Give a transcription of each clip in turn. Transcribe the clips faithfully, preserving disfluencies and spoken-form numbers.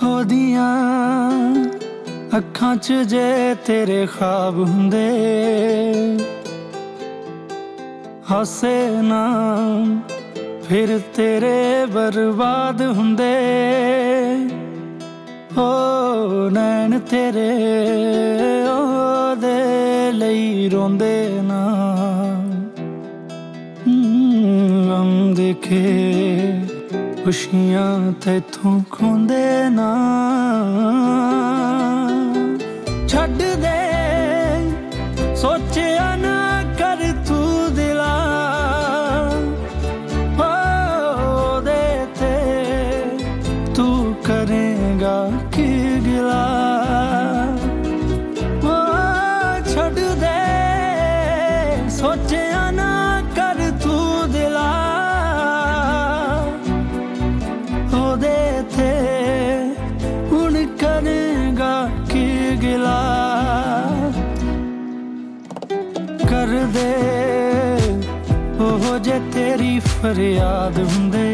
ਉਹਦੀਆਂ ਅੱਖਾਂ 'ਚ ਜੇ ਤੇਰੇ ख्वाब ਹੁੰਦੇ ਹਾਸੇ ਨਾ ਫਿਰ ਤੇਰੇ ਬਰਬਾਦ ਹੁੰਦੇ ਓ ਨੈਣ ਤੇਰੇ ਉਹਦੇ ਲਈ ਰੋਂਦੇ ਨਾ ਗਮ ਦੇਖੇ ਖੁਸ਼ੀਆਂ ਤੈਥੋਂ ਖੋਂਦੇ ਨਾ ਛੱਡ ਦੇ ਸੋਚਿਆ ਨਾ ਕਰ ਤੂੰ ਦਿਲਾ ਉਹਦੇ ਤੇ ਤੂੰ ਕਰੇਗਾ ਕੀ ਗਿਲਾ ਛੱਡ ਦੇ ਸੋਚਿਆ ਨਾ ਕਰ ਤੂੰ ਦਿਲਾ ਉਹਦੇ ਤੇ ਹੁਣ ਕਰੇਗਾ ਕੀ ਗਿਲਾ ਕਰ ਦੇ ਉਹ ਜੇ ਤੇਰੀ ਫਰਿਆਦ ਹੁੰਦੇ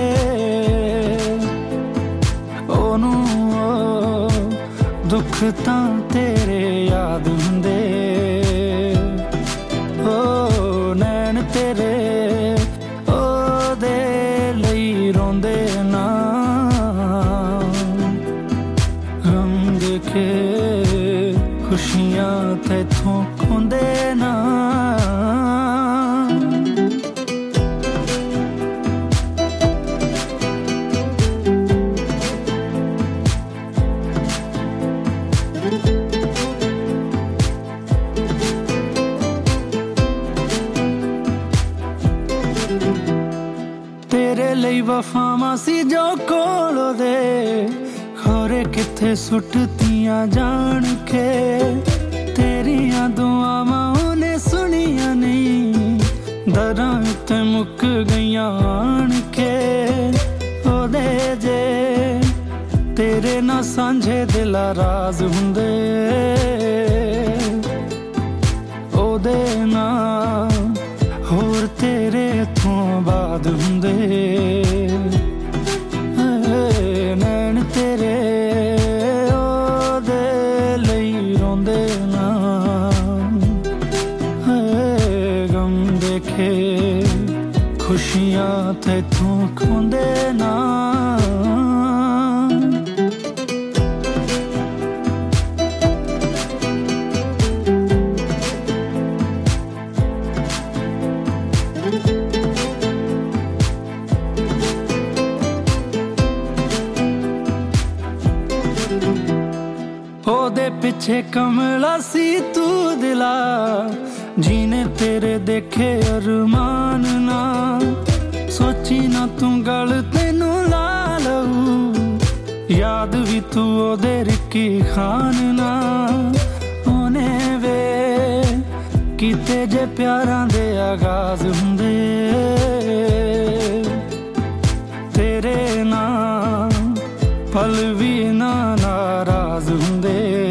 ਉਹਨੂੰ ਦੁੱਖ ਤਾਂ ਤੇਰੇ ਯਾਦ ਹੁੰਦੇ ਓ ਨੈਣ ਤੇਰੇ ਉਹਦੇ ਲਈ ਰੋਂਦੇ ਨਾ ਗਮ ਦੇਖੇ ਖੁਸ਼ੀਆਂ ਤੈਥੋਂ ਖੋਂਦੇ ਨਾ ਤੇਰੇ ਲਈ ਵਫਾਵਾਂ ਸੀ ਜੋ ਕੋਲ ਉਹਦੇ ਖੋਰੇ ਕਿੱਥੇ ਸੁੱਟਤੀਆਂ ਜਾਣ ਕੇ ਤੇਰੀਆਂ ਦੁਆਵਾਂ ਉਹਨੇ ਸੁਣੀਆਂ ਨਹੀਂ ਦਰਾਂ ਉੱਤੇ ਮੁੱਕ ਗਈਆਂ ਆਣ ਕੇ ਉਹਦੇ ਜੇ ਤੇਰੇ ਨਾਲ ਸਾਂਝੇ ਦਿਲਾਂ ਰਾਜ਼ ਹੁੰਦੇ ਉਹਦੇ ਨਾਲ ਹੋਰ ਤੇਰੇ ਤੋਂ ਬਾਅਦ ਹੁੰਦੇ ਨੈਣ ਤੇਰੇ ਉਹਦੇ ਲਈ ਰੋਂਦੇ ਨਾ ਗਮ ਦੇਖੇ ਖੁਸ਼ੀਆਂ ਤੈਥੋਂ ਖੋਂਦੇ ਨਾ ਉਹਦੇ ਪਿੱਛੇ ਕਮਲਾ ਸੀ ਤੂੰ ਦਿਲਾ ਜੀਨੇ ਤੇਰੇ ਦੇਖੇ ਅਰਮਾਨ ਨਾ ਸੋਚੀ ਨਾ ਤੂੰ ਗੱਲ ਤੈਨੂੰ ਲਾ ਲਊ ਯਾਦ ਵੀ ਤੂੰ ਉਹਦੇ ਰਿੱਕੀ ਖਾਨ ਨਾ ਉਹਨੇ ਵੇ ਕੀਤੇ ਜੇ ਪਿਆਰਾਂ ਦੇ ਆਗਾਜ਼ ਹੁੰਦੇ ਤੇਰੇ ਨਾਲ ਪਲ ਵੀ ਨਾ ਨਾਰਾਜ਼ ਹੁੰਦੇ